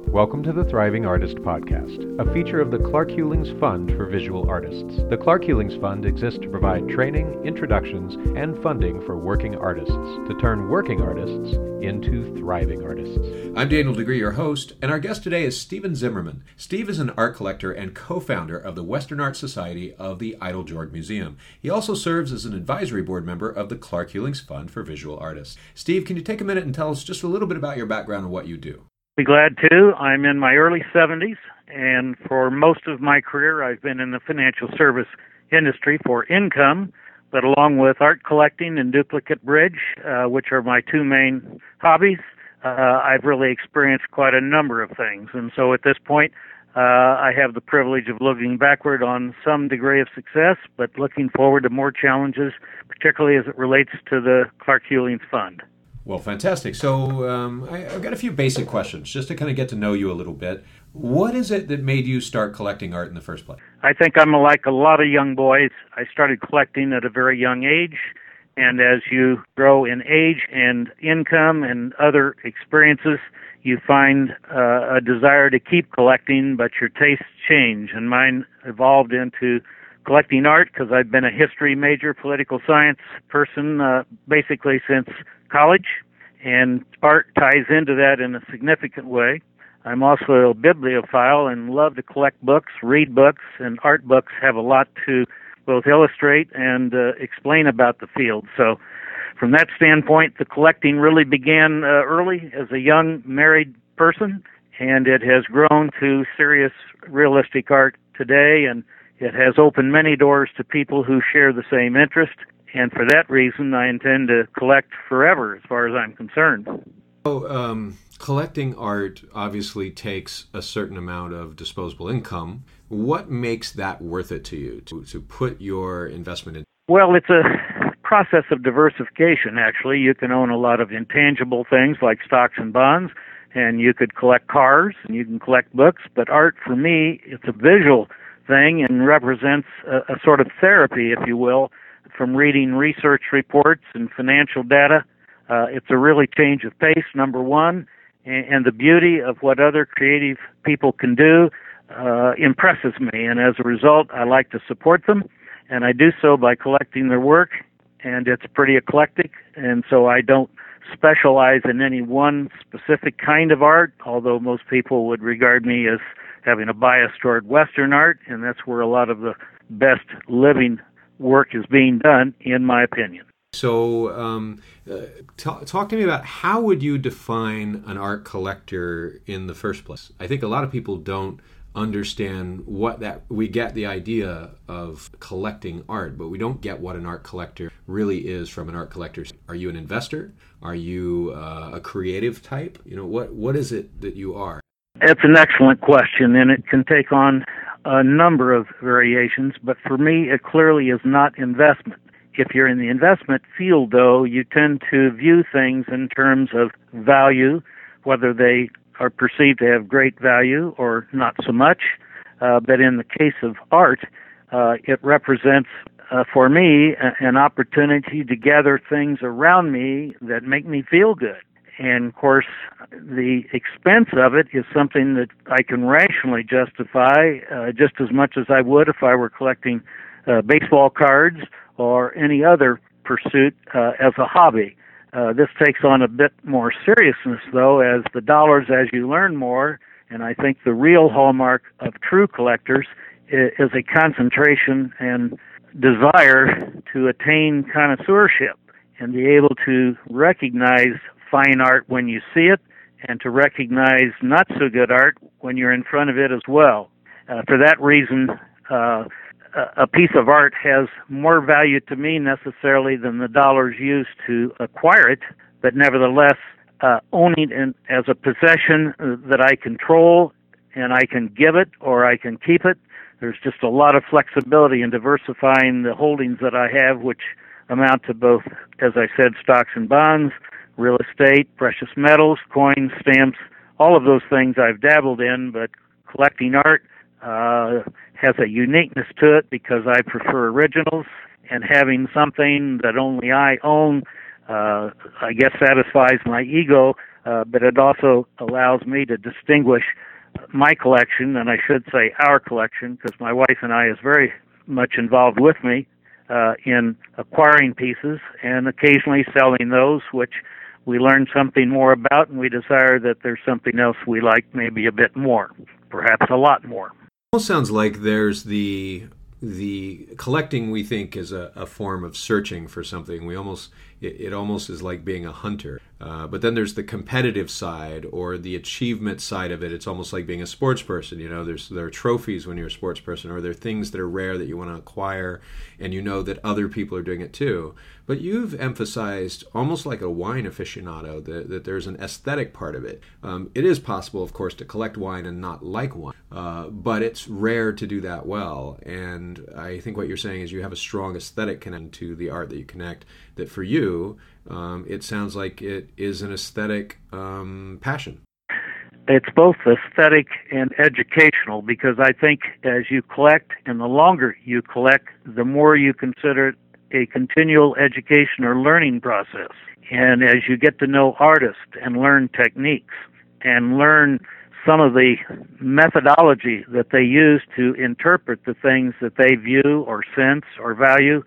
Welcome to the Thriving Artist Podcast, a feature of the Clark Hewlings Fund for Visual Artists. The Clark Hewlings Fund exists to provide training, introductions, and funding for working artists to turn working artists into thriving artists. I'm Daniel Degree, your host, and our guest today is Stephen Zimmerman. Steve is an art collector and co-founder of the Western Art Society of the Eiteljorg Museum. He also serves as an advisory board member of the Clark Hewlings Fund for Visual Artists. Steve, can you take a minute and tell us just a little bit about your background and what you do? Be glad to. I'm in my early 70s, and for most of my career, I've been in the financial service industry for income, but along with art collecting and duplicate bridge, which are my two main hobbies, I've really experienced quite a number of things. And so at this point, I have the privilege of looking backward on some degree of success, but looking forward to more challenges, particularly as it relates to the Clark Hewlings Fund. Well, fantastic. So I've got a few basic questions just to kind of get to know you a little bit. What is it that made you start collecting art in the first place? I think I'm like a lot of young boys. I started collecting at a very young age, and as you grow in age and income and other experiences, you find a desire to keep collecting, but your tastes change, and mine evolved into collecting art because I've been a history major, political science person basically since college, and art ties into that in a significant way. I'm also a bibliophile and love to collect books, read books, and art books have a lot to both illustrate and explain about the field. So from that standpoint, the collecting really began early as a young married person, and it has grown to serious realistic art today, and it has opened many doors to people who share the same interest. And for that reason, I intend to collect forever, as far as I'm concerned. So, collecting art obviously takes a certain amount of disposable income. What makes that worth it to you, to put your investment in? Well, it's a process of diversification, actually. You can own a lot of intangible things like stocks and bonds, and you could collect cars, and you can collect books. But art, for me, it's a visual thing and represents a sort of therapy, if you will, from reading research reports and financial data. It's a really change of pace, number one, and the beauty of what other creative people can do impresses me, and as a result, I like to support them, and I do so by collecting their work, and it's pretty eclectic, and so I don't specialize in any one specific kind of art, although most people would regard me as having a bias toward Western art, and that's where a lot of the best living work is being done, in my opinion. So talk to me about how would you define an art collector in the first place? I think a lot of people don't understand we get the idea of collecting art, but we don't get what an art collector really is from an art collector. Are you an investor? Are you a creative type? You know, what is it that you are? It's an excellent question, and it can take on a number of variations, but for me, it clearly is not investment. If you're in the investment field, though, you tend to view things in terms of value, whether they are perceived to have great value or not so much. But in the case of art, it represents, for me, an opportunity to gather things around me that make me feel good. And, of course, the expense of it is something that I can rationally justify just as much as I would if I were collecting baseball cards or any other pursuit as a hobby. This takes on a bit more seriousness, though, as the dollars, as you learn more, and I think the real hallmark of true collectors is a concentration and desire to attain connoisseurship and be able to recognize fine art when you see it, and to recognize not so good art when you're in front of it as well. For that reason, a piece of art has more value to me necessarily than the dollars used to acquire it, but nevertheless, owning it as a possession that I control and I can give it or I can keep it. There's just a lot of flexibility in diversifying the holdings that I have, which amount to both, as I said, stocks and bonds, real estate, precious metals, coins, stamps, all of those things I've dabbled in, but collecting art has a uniqueness to it because I prefer originals, and having something that only I own I guess satisfies my ego, but it also allows me to distinguish my collection, and I should say our collection, because my wife and I is very much involved with me in acquiring pieces and occasionally selling those which we learn something more about, and we desire that there's something else we like maybe a bit more, perhaps a lot more. It almost sounds like there's the collecting we think is a form of searching for something. It almost is like being a hunter. But then there's the competitive side or the achievement side of it. It's almost like being a sports person. There are trophies when you're a sports person, or there are things that are rare that you want to acquire, and you know that other people are doing it too. But you've emphasized, almost like a wine aficionado, that there's an aesthetic part of it. It is possible, of course, to collect wine and not like wine, but it's rare to do that well. And I think what you're saying is you have a strong aesthetic connection to the art that you connect, that for you, it sounds like it is an aesthetic passion. It's both aesthetic and educational, because I think as you collect, and the longer you collect, the more you consider it a continual education or learning process. And as you get to know artists and learn techniques and learn some of the methodology that they use to interpret the things that they view or sense or value,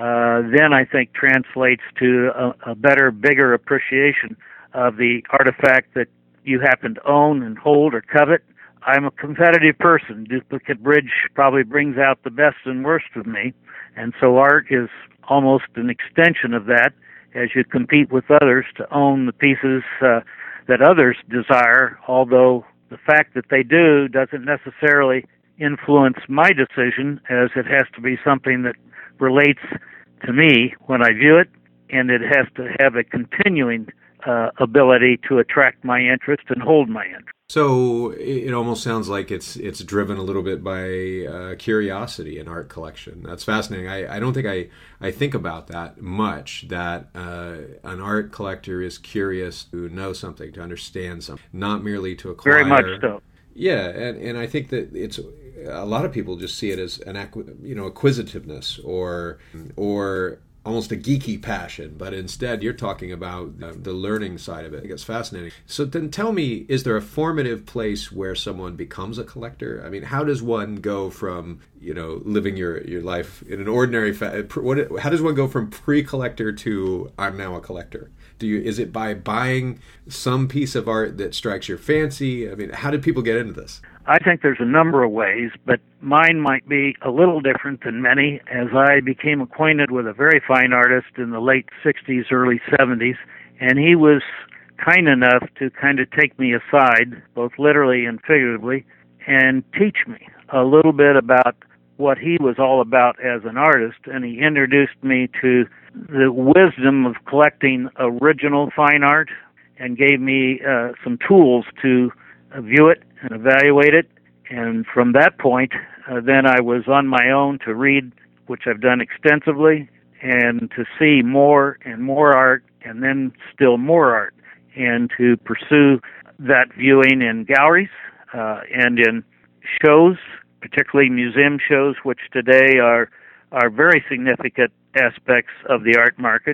then I think translates to a better, bigger appreciation of the artifact that you happen to own and hold or covet. I'm a competitive person. Duplicate bridge probably brings out the best and worst of me, and so art is almost an extension of that as you compete with others to own the pieces that others desire, although the fact that they do doesn't necessarily influence my decision, as it has to be something that relates to me when I view it, and it has to have a continuing ability to attract my interest and hold my interest. So it almost sounds like it's driven a little bit by curiosity in art collection. That's fascinating. I don't think I think about that much, that an art collector is curious to know something, to understand something, not merely to acquire. Very much so. Yeah, and I think that it's a lot of people just see it as an acquisitiveness or almost a geeky passion, but instead you're talking about the learning side of it. I think it's fascinating. So then tell me, is there a formative place where someone becomes a collector? I mean, how does one go from, living your life in an ordinary how does one go from pre-collector to I'm now a collector? Is it by buying some piece of art that strikes your fancy? I mean, how did people get into this? I think there's a number of ways, but mine might be a little different than many, as I became acquainted with a very fine artist in the late 60s, early 70s, and he was kind enough to kind of take me aside, both literally and figuratively, and teach me a little bit about what he was all about as an artist, and he introduced me to the wisdom of collecting original fine art and gave me some tools to view it and evaluate it. And from that point, then I was on my own to read, which I've done extensively, and to see more and more art, and then still more art, and to pursue that viewing in galleries and in shows, particularly museum shows, which today are very significant aspects of the art market.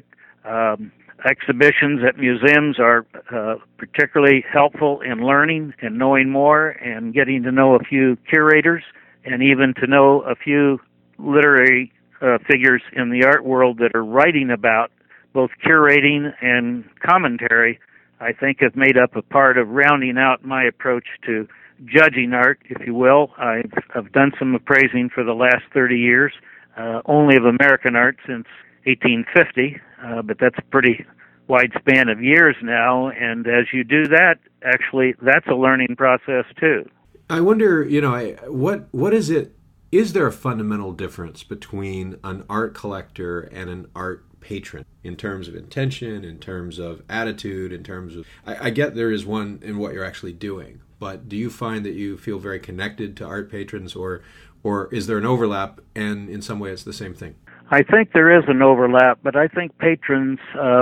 Exhibitions at museums are particularly helpful in learning and knowing more and getting to know a few curators and even to know a few literary figures in the art world that are writing about both curating and commentary. I think have made up a part of rounding out my approach to judging art, if you will. I've done some appraising for the last 30 years, only of American art since 1850, but that's a pretty wide span of years now, and as you do that, actually, that's a learning process too. I wonder, what is it? Is there a fundamental difference between an art collector and an art patron in terms of intention, in terms of attitude, in terms of... I get there is one in what you're actually doing, but do you find that you feel very connected to art patrons, or is there an overlap, and in some way it's the same thing? I think there is an overlap, but I think patrons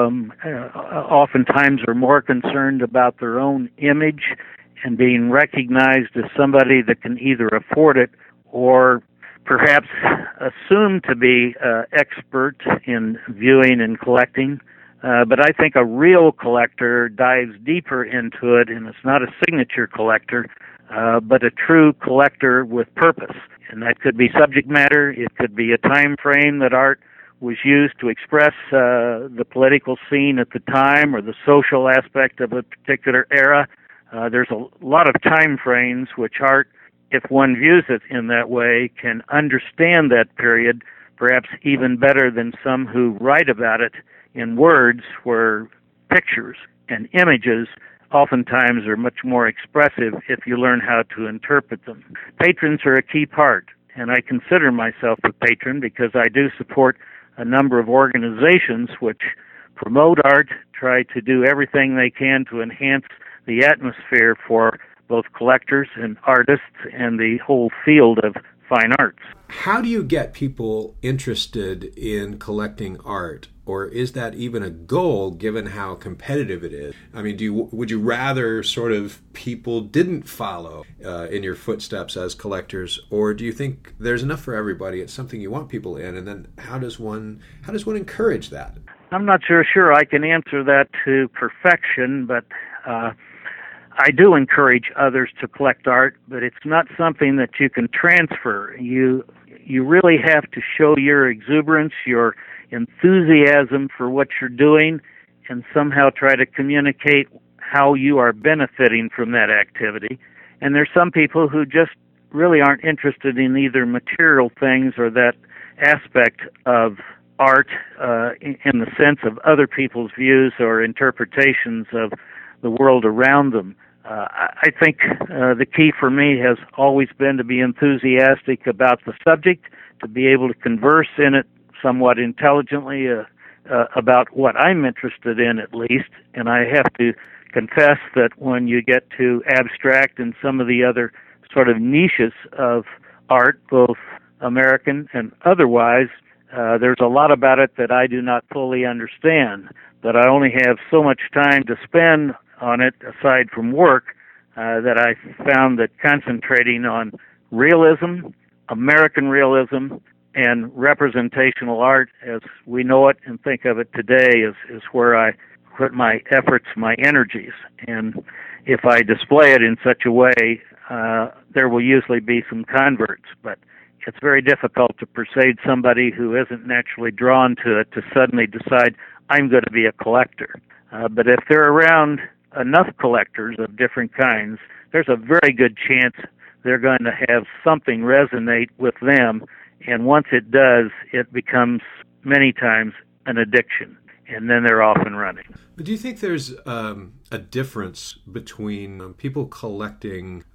oftentimes are more concerned about their own image and being recognized as somebody that can either afford it or perhaps assumed to be expert in viewing and collecting. But I think a real collector dives deeper into it, and it's not a signature collector, but a true collector with purpose. And that could be subject matter. It could be a time frame that art was used to express the political scene at the time or the social aspect of a particular era. There's a lot of time frames which art, if one views it in that way, can understand that period perhaps even better than some who write about it in words, where pictures and images oftentimes are much more expressive if you learn how to interpret them. Patrons are a key part, and I consider myself a patron because I do support a number of organizations which promote art, try to do everything they can to enhance the atmosphere for both collectors and artists and the whole field of fine arts. How do you get people interested in collecting art? Or is that even a goal given how competitive it is? I mean, would you rather sort of people didn't follow in your footsteps as collectors, or do you think there's enough for everybody? It's something you want people in, and then how does one encourage that? I'm not sure I can answer that to perfection, but I do encourage others to collect art, but it's not something that you can transfer. You really have to show your exuberance, your enthusiasm for what you're doing, and somehow try to communicate how you are benefiting from that activity. And there's some people who just really aren't interested in either material things or that aspect of art in the sense of other people's views or interpretations of the world around them. I think the key for me has always been to be enthusiastic about the subject, to be able to converse in it somewhat intelligently about what I'm interested in, at least. And I have to confess that when you get to abstract and some of the other sort of niches of art, both American and otherwise, there's a lot about it that I do not fully understand, but I only have so much time to spend on it aside from work, that I found that concentrating on realism, American realism, and representational art as we know it and think of it today is where I put my efforts, my energies. And if I display it in such a way, there will usually be some converts, but it's very difficult to persuade somebody who isn't naturally drawn to it to suddenly decide, I'm going to be a collector. But if they're around enough collectors of different kinds, there's a very good chance they're going to have something resonate with them, and once it does, it becomes many times an addiction, and then they're off and running. But do you think there's a difference between people collecting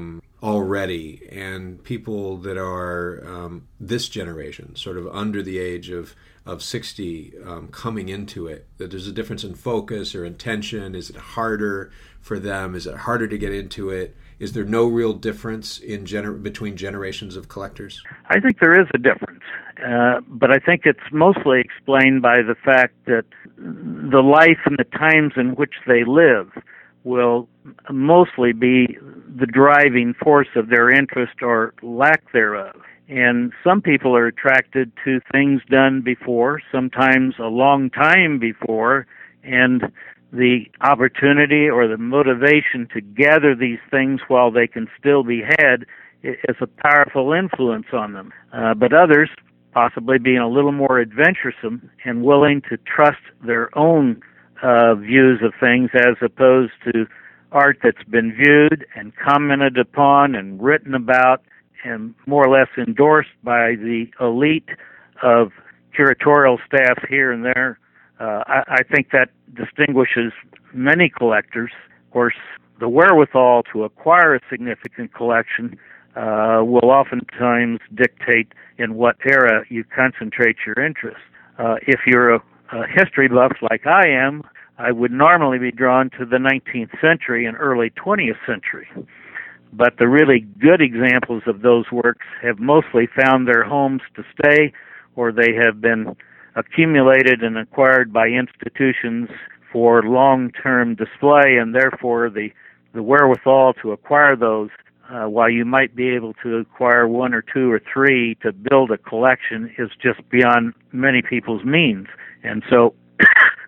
already and people that are this generation, sort of under the age of 60, coming into it? That there's a difference in focus or intention? Is it harder for them? Is it harder to get into it? Is there no real difference in between generations of collectors? I think there is a difference, but I think it's mostly explained by the fact that the life and the times in which they live will mostly be the driving force of their interest or lack thereof. And some people are attracted to things done before, sometimes a long time before, and the opportunity or the motivation to gather these things while they can still be had is a powerful influence on them. But others, possibly being a little more adventuresome and willing to trust their own views of things as opposed to art that's been viewed and commented upon and written about and more or less endorsed by the elite of curatorial staff here and there. I think that distinguishes many collectors. Of course, the wherewithal to acquire a significant collection will oftentimes dictate in what era you concentrate your interest. If you're a history buff like I am, I would normally be drawn to the 19th century and early 20th century. But the really good examples of those works have mostly found their homes to stay, or they have been accumulated and acquired by institutions for long-term display, and therefore the wherewithal to acquire those, while you might be able to acquire one or two or three to build a collection, is just beyond many people's means. And so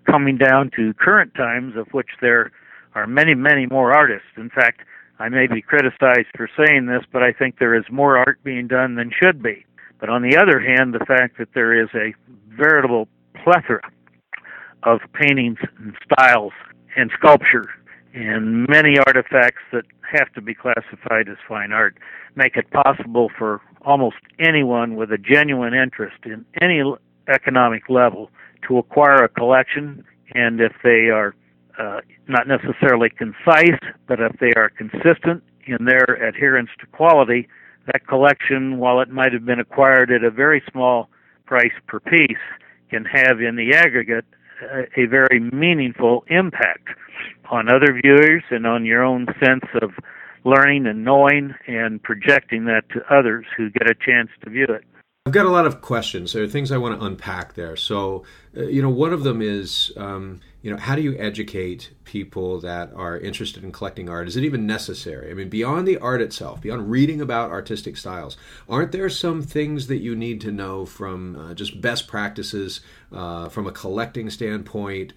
coming down to current times, of which there are many, many more artists. In fact, I may be criticized for saying this, but I think there is more art being done than should be. But on the other hand, the fact that there is a veritable plethora of paintings and styles and sculpture and many artifacts that have to be classified as fine art make it possible for almost anyone with a genuine interest in any economic level to acquire a collection. And if they are not necessarily concise, but if they are consistent in their adherence to quality, that collection, while it might have been acquired at a very small price per piece, can have in the aggregate a very meaningful impact on other viewers and on your own sense of learning and knowing and projecting that to others who get a chance to view it. I've got a lot of questions. There are things I want to unpack there. So, one of them is, how do you educate people that are interested in collecting art? Is it even necessary? I mean, beyond the art itself, beyond reading about artistic styles, aren't there some things that you need to know from just best practices from a collecting standpoint,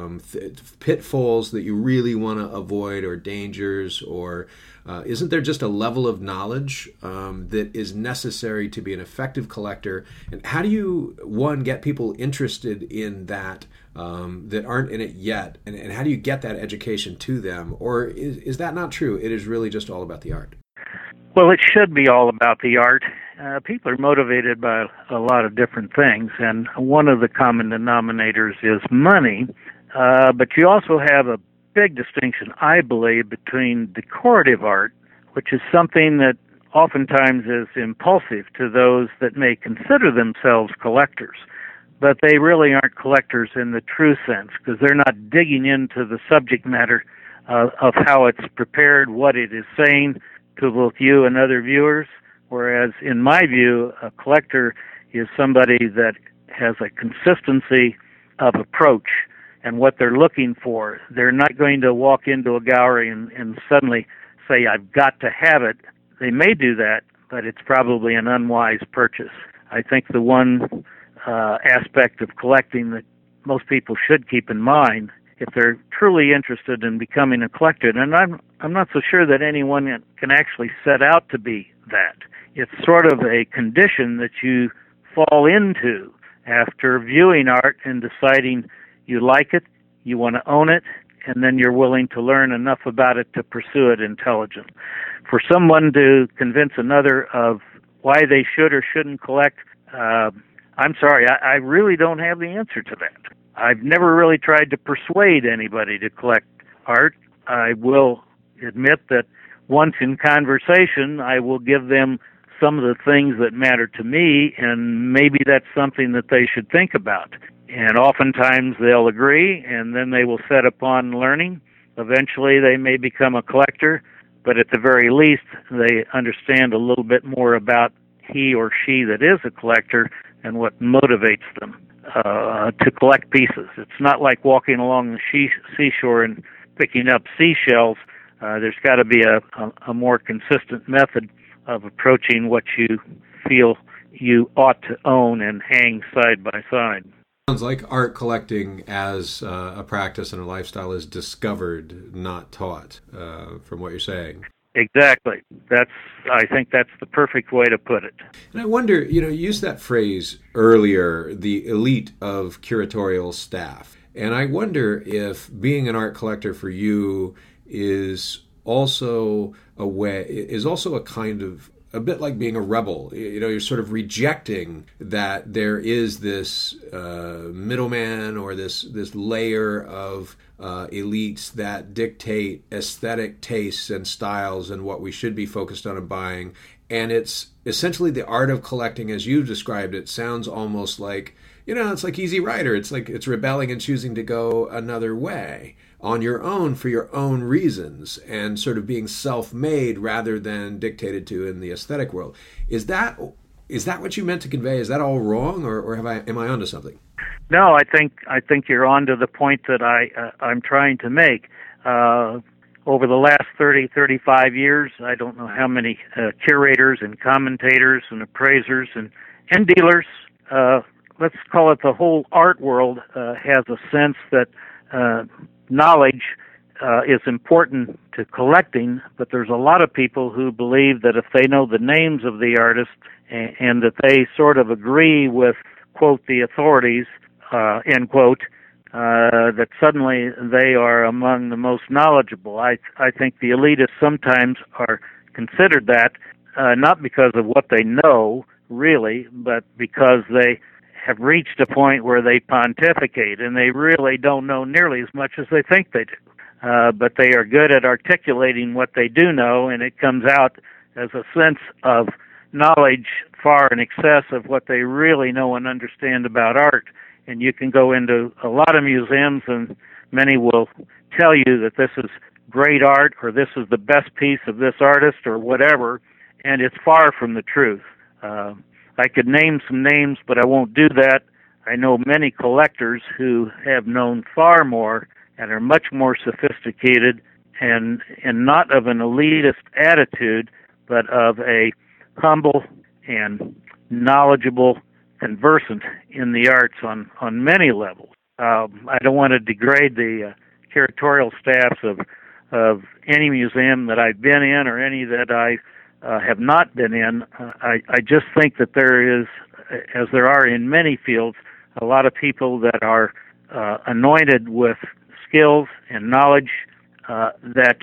pitfalls that you really want to avoid or dangers, or isn't there just a level of knowledge that is necessary to be an effective collector? And how do you, one, get people interested in that that aren't in it yet? And how do you get that education to them? Or is that not true? It is really just all about the art. Well, it should be all about the art. People are motivated by a lot of different things, and one of the common denominators is money. But you also have a big distinction, I believe, between decorative art, which is something that oftentimes is impulsive to those that may consider themselves collectors, but they really aren't collectors in the true sense, because they're not digging into the subject matter of how it's prepared, what it is saying to both you and other viewers, whereas in my view, a collector is somebody that has a consistency of approach and what they're looking for. They're not going to walk into a gallery and suddenly say, I've got to have it. They may do that, but it's probably an unwise purchase. I think the one aspect of collecting that most people should keep in mind if they're truly interested in becoming a collector, and I'm not so sure that anyone can actually set out to be that. It's sort of a condition that you fall into after viewing art and deciding you like it, you want to own it, and then you're willing to learn enough about it to pursue it intelligently. For someone to convince another of why they should or shouldn't collect, I'm sorry, I really don't have the answer to that. I've never really tried to persuade anybody to collect art. I will admit that once in conversation, I will give them some of the things that matter to me, and maybe that's something that they should think about. And oftentimes they'll agree, and then they will set upon learning. Eventually they may become a collector, but at the very least they understand a little bit more about he or she that is a collector and what motivates them to collect pieces. It's not like walking along the seashore and picking up seashells. There's got to be a more consistent method of approaching what you feel you ought to own and hang side by side. Sounds like art collecting as a practice and a lifestyle is discovered, not taught, from what you're saying. Exactly. I think that's the perfect way to put it. And I wonder, you used that phrase earlier, the elite of curatorial staff. And I wonder if being an art collector for you is also a kind of, a bit like being a rebel. You're sort of rejecting that there is this middleman or this layer of elites that dictate aesthetic tastes and styles and what we should be focused on and buying. And it's essentially the art of collecting, as you described it, sounds almost like, it's like Easy Rider. It's like it's rebelling and choosing to go another way on your own for your own reasons and sort of being self-made rather than dictated to in the aesthetic world. Is that what you meant to convey? Is that all wrong, or am I onto something? No, I think you're onto the point that I'm trying to make. Over the last 35 years, I don't know how many curators and commentators and appraisers and dealers, let's call it the whole art world has a sense that knowledge is important to collecting, but there's a lot of people who believe that if they know the names of the artists and that they sort of agree with, quote, the authorities, end quote, that suddenly they are among the most knowledgeable. I think the elitists sometimes are considered that, not because of what they know, really, but because they have reached a point where they pontificate, and they really don't know nearly as much as they think they do. But they are good at articulating what they do know, and it comes out as a sense of knowledge far in excess of what they really know and understand about art. And you can go into a lot of museums, and many will tell you that this is great art, or this is the best piece of this artist, or whatever, and it's far from the truth. I could name some names, but I won't do that. I know many collectors who have known far more and are much more sophisticated and not of an elitist attitude, but of a humble and knowledgeable conversant in the arts on many levels. I don't want to degrade the curatorial staffs of any museum that I've been in or any that I have not been in. I just think that there is, as there are in many fields, a lot of people that are anointed with skills and knowledge that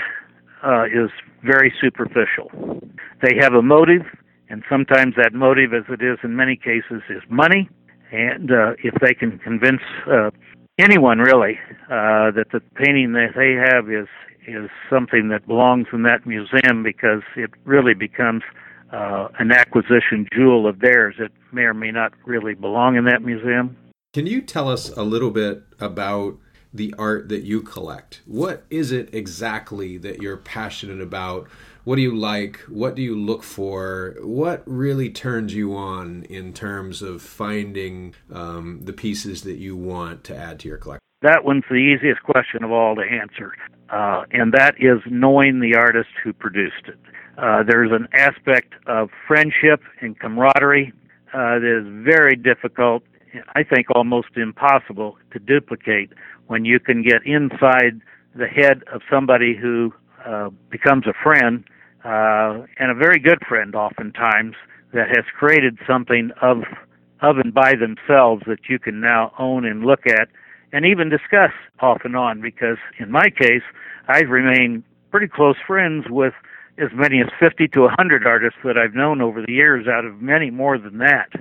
is very superficial. They have a motive, and sometimes that motive, as it is in many cases, is money. And if they can convince anyone, really, that the painting that they have is something that belongs in that museum, because it really becomes an acquisition jewel of theirs, it may or may not really belong in that museum. Can you tell us a little bit about the art that you collect? What is it exactly that you're passionate about? What do you like? What do you look for? What really turns you on in terms of finding the pieces that you want to add to your collection? That one's the easiest question of all to answer, and that is knowing the artist who produced it. There's an aspect of friendship and camaraderie that is very difficult, I think almost impossible, to duplicate when you can get inside the head of somebody who becomes a friend, and a very good friend oftentimes, that has created something of and by themselves that you can now own and look at and even discuss off and on, because in my case, I've remained pretty close friends with as many as 50 to 100 artists that I've known over the years, out of many more than that.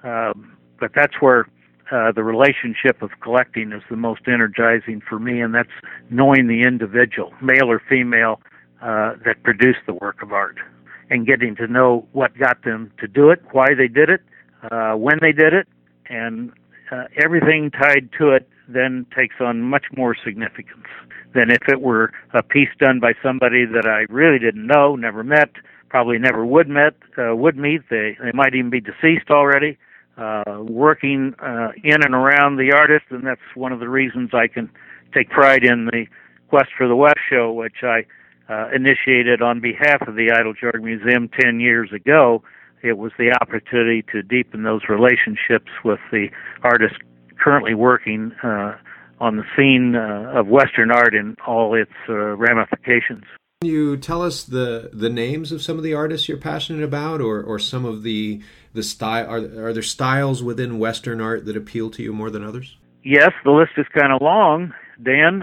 But that's where the relationship of collecting is the most energizing for me, and that's knowing the individual, male or female, that produced the work of art, and getting to know what got them to do it, why they did it, when they did it, and everything tied to it then takes on much more significance than if it were a piece done by somebody that I really didn't know, never met, probably never would meet. They might even be deceased already, working in and around the artist, and that's one of the reasons I can take pride in the Quest for the West show, which I initiated on behalf of the Eiteljorg Museum 10 years ago. It was the opportunity to deepen those relationships with the artists currently working on the scene of Western art in all its ramifications. Can you tell us the names of some of the artists you're passionate about, or some of the style? Are there styles within Western art that appeal to you more than others? Yes, the list is kind of long, Dan.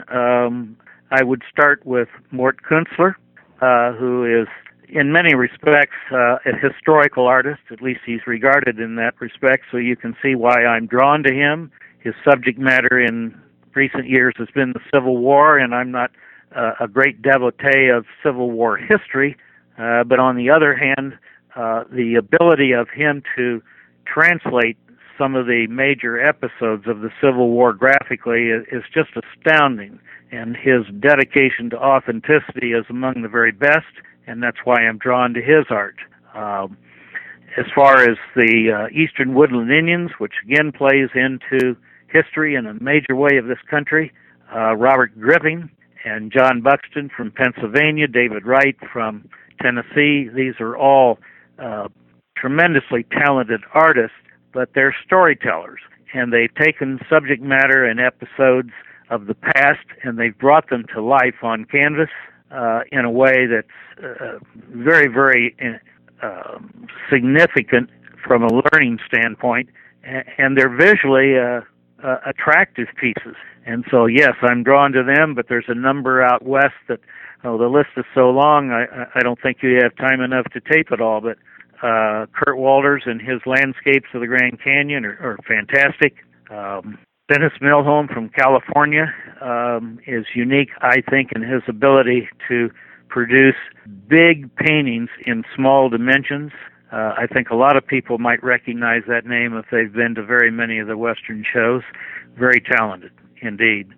I would start with Mort Kunstler, who is in many respects a historical artist. At least he's regarded in that respect, so you can see why I'm drawn to him. His subject matter in recent years has been the Civil War, and I'm not a great devotee of Civil War history, but on the other hand, the ability of him to translate some of the major episodes of the Civil War graphically is just astounding, and his dedication to authenticity is among the very best, and that's why I'm drawn to his art. As far as the Eastern Woodland Indians, which again plays into history in a major way of this country, Robert Griffin and John Buxton from Pennsylvania, David Wright from Tennessee, these are all tremendously talented artists, but they're storytellers. and they've taken subject matter and episodes of the past, and they've brought them to life on canvas in a way that's very, very significant from a learning standpoint, and they're visually attractive pieces. And so, yes, I'm drawn to them, but there's a number out west that, the list is so long, I don't think you have time enough to tape it all, but Kurt Walters and his landscapes of the Grand Canyon are fantastic. Dennis Milholm from California is unique, I think, in his ability to produce big paintings in small dimensions. I think a lot of people might recognize that name if they've been to very many of the Western shows. Very talented, indeed.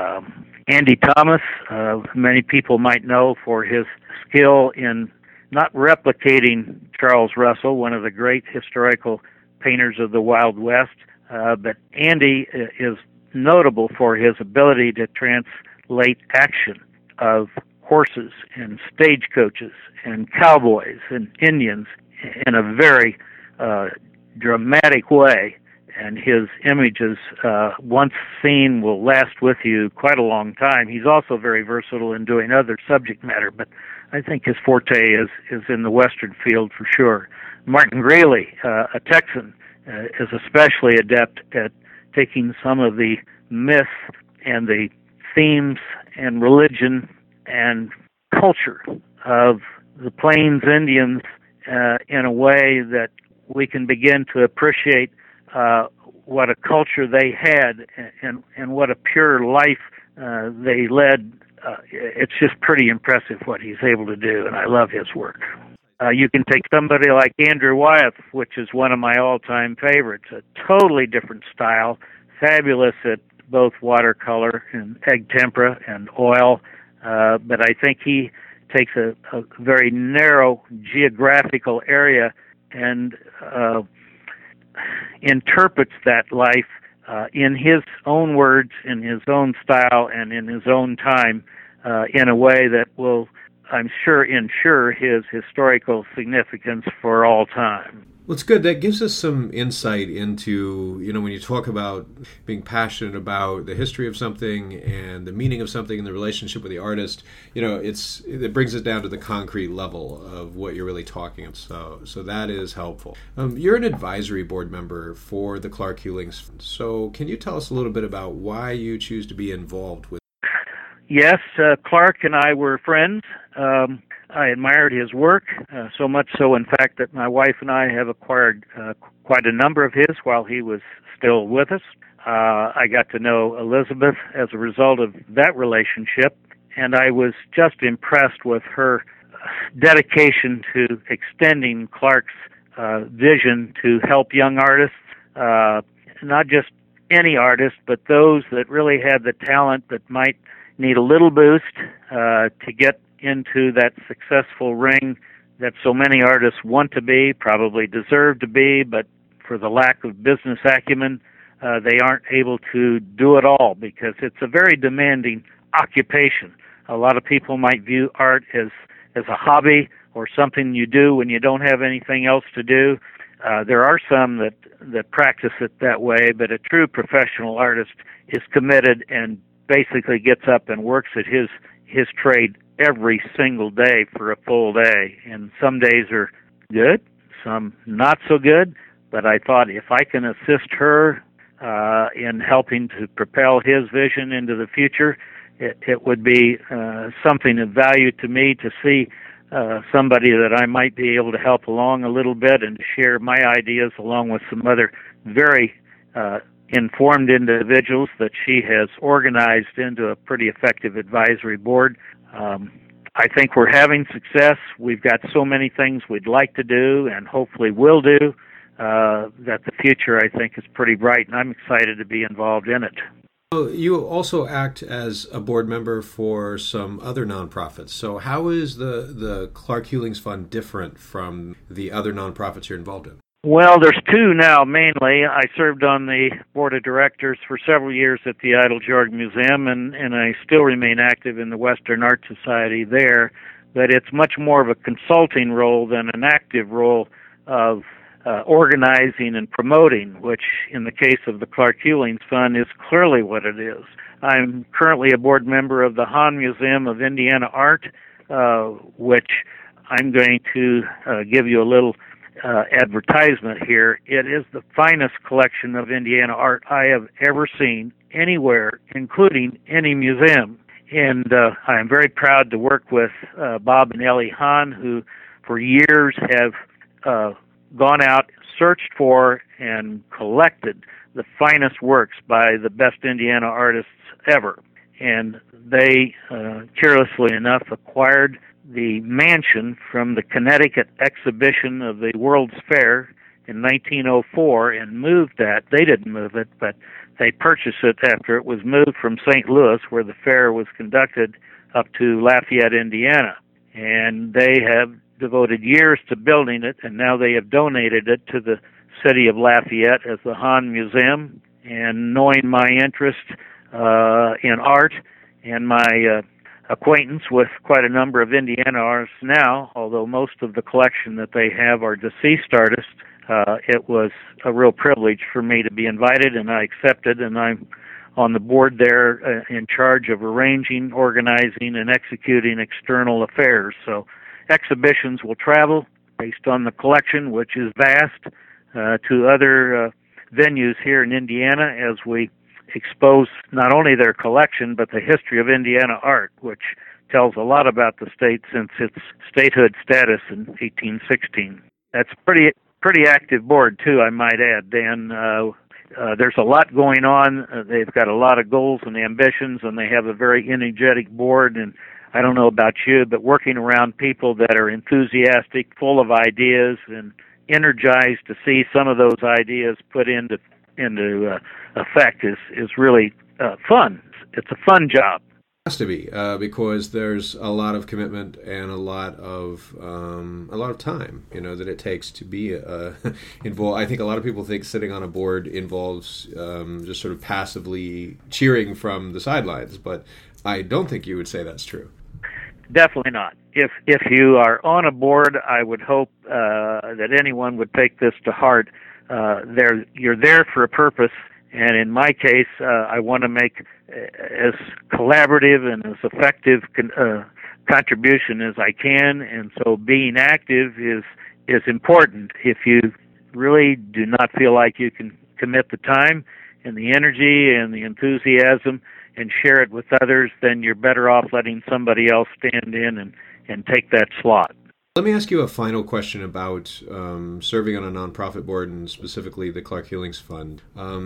Andy Thomas, many people might know for his skill in not replicating Charles Russell, one of the great historical painters of the Wild West, but Andy is notable for his ability to translate action of horses and stagecoaches and cowboys and Indians in a very dramatic way. And his images, once seen, will last with you quite a long time. He's also very versatile in doing other subject matter, but I think his forte is in the Western field for sure. Martin Greeley, a Texan, is especially adept at taking some of the myths and the themes and religion and culture of the Plains Indians in a way that we can begin to appreciate what a culture they had and what a pure life they led. It's just pretty impressive what he's able to do, and I love his work. You can take somebody like Andrew Wyeth, which is one of my all-time favorites, a totally different style, fabulous at both watercolor and egg tempera and oil, but I think he takes a very narrow geographical area and interprets that life in his own words, in his own style, and in his own time in a way that will, I'm sure, ensure his historical significance for all time. Well, it's good. That gives us some insight into, when you talk about being passionate about the history of something and the meaning of something and the relationship with the artist, it brings us down to the concrete level of what you're really talking about. So that is helpful. You're an advisory board member for the Clark Hughlings Fund. So can you tell us a little bit about why you choose to be involved with? Yes, Clark and I were friends. I admired his work, so much so, in fact, that my wife and I have acquired quite a number of his while he was still with us. I got to know Elizabeth as a result of that relationship, and I was just impressed with her dedication to extending Clark's vision to help young artists, not just any artist, but those that really had the talent that might need a little boost to get into that successful ring that so many artists want to be, probably deserve to be, but for the lack of business acumen, they aren't able to do it all because it's a very demanding occupation. A lot of people might view art as a hobby or something you do when you don't have anything else to do. There are some that practice it that way, but a true professional artist is committed and basically gets up and works at his trade every single day for a full day. And some days are good, some not so good, but I thought if I can assist her in helping to propel his vision into the future, it would be something of value to me to see somebody that I might be able to help along a little bit and share my ideas along with some other very informed individuals that she has organized into a pretty effective advisory board. I think we're having success. We've got so many things we'd like to do and hopefully will do that the future, I think, is pretty bright, and I'm excited to be involved in it. You also act as a board member for some other nonprofits. So how is the Clark Hughlings Fund different from the other nonprofits you're involved in? Well, there's two now, mainly. I served on the board of directors for several years at the Idle George Museum, and I still remain active in the Western Art Society there, but it's much more of a consulting role than an active role of organizing and promoting, which in the case of the Clark Hulings Fund is clearly what it is. I'm currently a board member of the Hahn Museum of Indiana Art, which I'm going to give you a little advertisement here. It is the finest collection of Indiana art I have ever seen anywhere, including any museum. And I am very proud to work with Bob and Ellie Hahn, who for years have gone out, searched for, and collected the finest works by the best Indiana artists ever. And they, curiously enough, acquired the mansion from the Connecticut exhibition of the World's Fair in 1904 and moved that. They didn't move it, but they purchased it after it was moved from St. Louis, where the fair was conducted, up to Lafayette, Indiana. And they have devoted years to building it, and now they have donated it to the city of Lafayette as the Hahn Museum. And knowing my interest in art and my acquaintance with quite a number of Indiana artists now, although most of the collection that they have are deceased artists, it was a real privilege for me to be invited, and I accepted, and I'm on the board there in charge of arranging, organizing, and executing external affairs. So exhibitions will travel based on the collection, which is vast, to other venues here in Indiana as we expose not only their collection, but the history of Indiana art, which tells a lot about the state since its statehood status in 1816. That's pretty active board, too, I might add, Dan. There's a lot going on. They've got a lot of goals and ambitions, and they have a very energetic board. And I don't know about you, but working around people that are enthusiastic, full of ideas, and energized to see some of those ideas put into effect is really fun. It's a fun job. It has to be because there's a lot of commitment and a lot of time, that it takes to be involved. I think a lot of people think sitting on a board involves just sort of passively cheering from the sidelines, but I don't think you would say that's true. Definitely not. If you are on a board, I would hope that anyone would take this to heart. You're there for a purpose, and in my case, I want to make as collaborative and as effective contribution as I can, and so being active is important. If you really do not feel like you can commit the time and the energy and the enthusiasm and share it with others, then you're better off letting somebody else stand in and take that slot. Let me ask you a final question about serving on a nonprofit board and specifically the Clark Hulings Fund.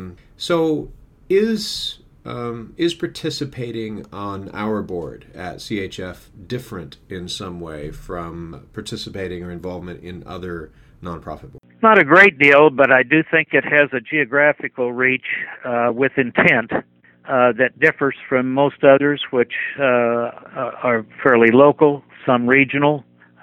So is participating on our board at CHF different in some way from participating or involvement in other nonprofit boards? Not a great deal, but I do think it has a geographical reach with intent that differs from most others, which are fairly local, some regional.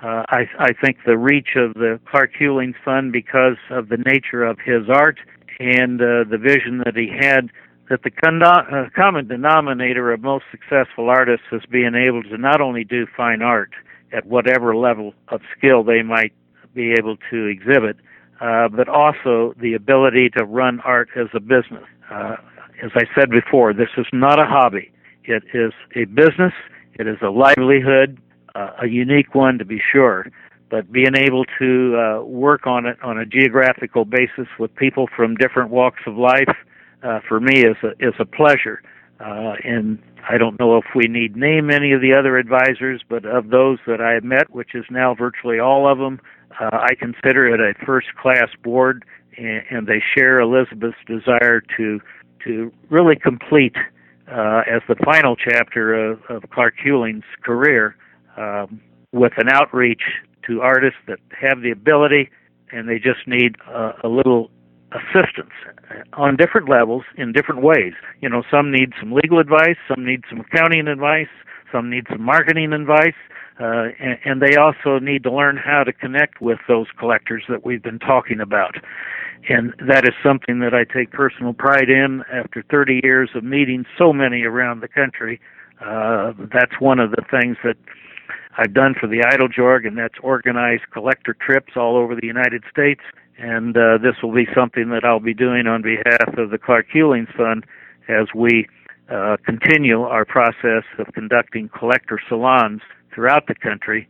I think the reach of the Clark Hulings Fund, because of the nature of his art and the vision that he had, that the common denominator of most successful artists is being able to not only do fine art at whatever level of skill they might be able to exhibit, but also the ability to run art as a business. As I said before, this is not a hobby. It is a business. It is a livelihood, a unique one to be sure. But being able to work on it on a geographical basis with people from different walks of life, for me, is a pleasure. And I don't know if we need name any of the other advisors, but of those that I have met, which is now virtually all of them, I consider it a first-class board, and they share Elizabeth's desire to really complete, as the final chapter of Clark Hulings' career, with an outreach to artists that have the ability, and they just need a little assistance on different levels in different ways. Some need some legal advice, some need some accounting advice, some need some marketing advice, and they also need to learn how to connect with those collectors that we've been talking about. And that is something that I take personal pride in after 30 years of meeting so many around the country. That's one of the things that I've done for the Eiteljorg, and that's organized collector trips all over the United States. And this will be something that I'll be doing on behalf of the Clark Hulings Fund as we continue our process of conducting collector salons throughout the country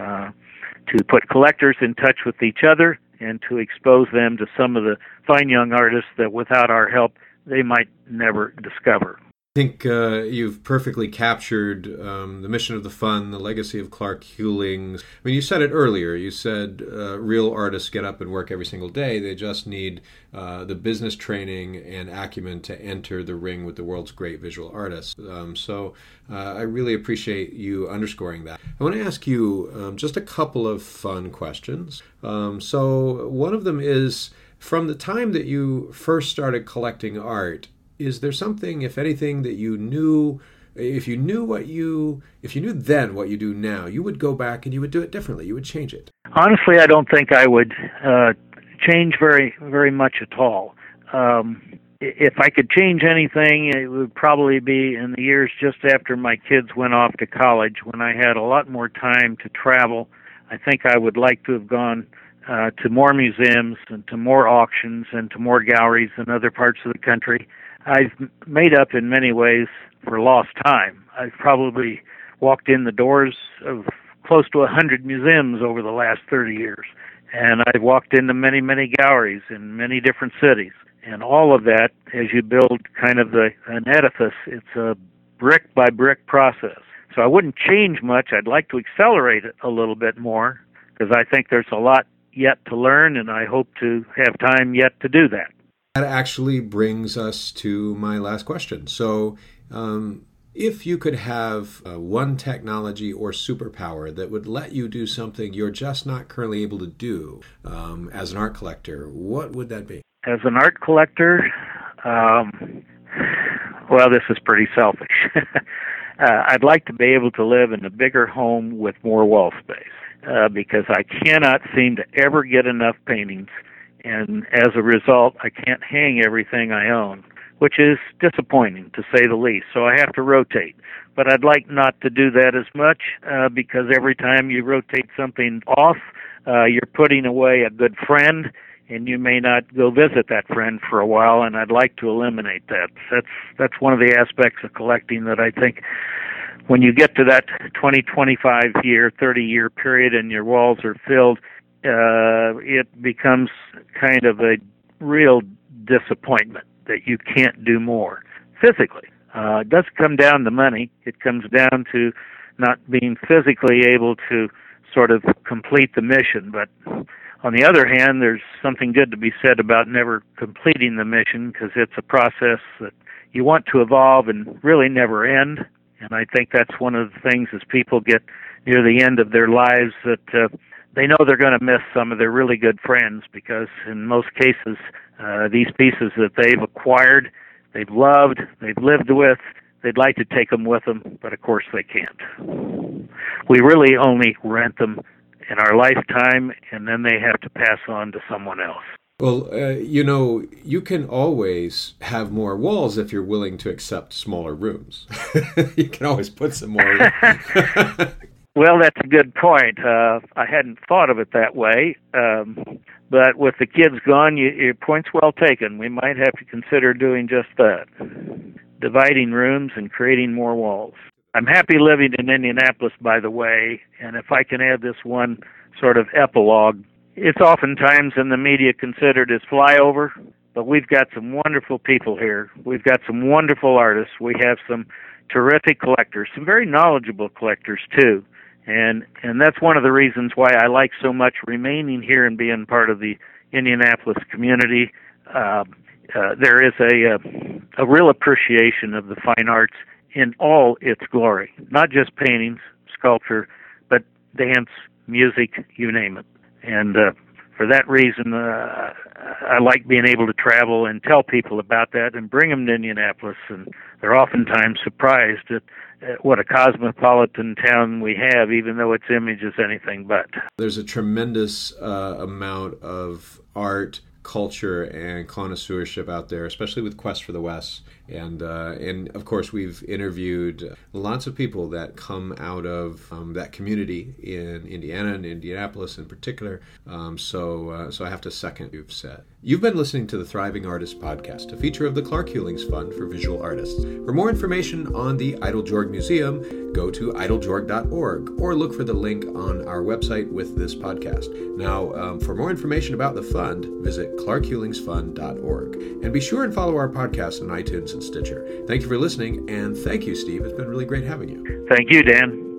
to put collectors in touch with each other and to expose them to some of the fine young artists that without our help they might never discover. I think you've perfectly captured the mission of the fund, the legacy of Clark Hulings. I mean, you said it earlier. You said real artists get up and work every single day. They just need the business training and acumen to enter the ring with the world's great visual artists. So I really appreciate you underscoring that. I want to ask you just a couple of fun questions. So one of them is, from the time that you first started collecting art, is there something, if anything, that you knew, if you knew then what you do now, you would go back and you would do it differently, you would change it? Honestly, I don't think I would change very, very much at all. If I could change anything, it would probably be in the years just after my kids went off to college, when I had a lot more time to travel. I think I would like to have gone to more museums and to more auctions and to more galleries in other parts of the country. I've made up in many ways for lost time. I've probably walked in the doors of close to 100 museums over the last 30 years. And I've walked into many, many galleries in many different cities. And all of that, as you build kind of an edifice, it's a brick-by-brick process. So I wouldn't change much. I'd like to accelerate it a little bit more, because I think there's a lot yet to learn, and I hope to have time yet to do that. That actually brings us to my last question. So if you could have one technology or superpower that would let you do something you're just not currently able to do as an art collector, what would that be? As an art collector, well, this is pretty selfish. I'd like to be able to live in a bigger home with more wall space because I cannot seem to ever get enough paintings. And as a result, I can't hang everything I own, which is disappointing, to say the least. So I have to rotate. But I'd like not to do that as much because every time you rotate something off, you're putting away a good friend, and you may not go visit that friend for a while, and I'd like to eliminate that. That's one of the aspects of collecting that I think when you get to that 20, 25-year, 30-year period and your walls are filled, it becomes kind of a real disappointment that you can't do more physically. It doesn't come down to money. It comes down to not being physically able to sort of complete the mission. But on the other hand, there's something good to be said about never completing the mission, because it's a process that you want to evolve and really never end. And I think that's one of the things as people get near the end of their lives that they know they're going to miss some of their really good friends, because in most cases, these pieces that they've acquired, they've loved, they've lived with, they'd like to take them with them, but of course they can't. We really only rent them in our lifetime, and then they have to pass on to someone else. Well, you can always have more walls if you're willing to accept smaller rooms. You can always put some more. Well, that's a good point. I hadn't thought of it that way. But with the kids gone, your point's well taken. We might have to consider doing just that. Dividing rooms and creating more walls. I'm happy living in Indianapolis, by the way, and if I can add this one sort of epilogue, it's oftentimes in the media considered as flyover, but we've got some wonderful people here. We've got some wonderful artists. We have some terrific collectors, some very knowledgeable collectors, too. And that's one of the reasons why I like so much remaining here and being part of the Indianapolis community. There is a real appreciation of the fine arts in all its glory, not just paintings, sculpture, but dance, music, you name it. And for that reason, I like being able to travel and tell people about that and bring them to Indianapolis. And they're oftentimes surprised at what a cosmopolitan town we have, even though its image is anything but. There's a tremendous amount of art, culture, and connoisseurship out there, especially with Quest for the West. And of course, we've interviewed lots of people that come out of that community in Indiana and Indianapolis in particular. So I have to second what you've said. You've been listening to the Thriving Artist Podcast, a feature of the Clark Hulings Fund for Visual Artists. For more information on the Eiteljorg Museum, go to eiteljorg.org or look for the link on our website with this podcast. Now, for more information about the fund, visit clarkhulingsfund.org. And be sure and follow our podcast on iTunes and Stitcher. Thank you for listening, and thank you, Steve. It's been really great having you. Thank you, Dan.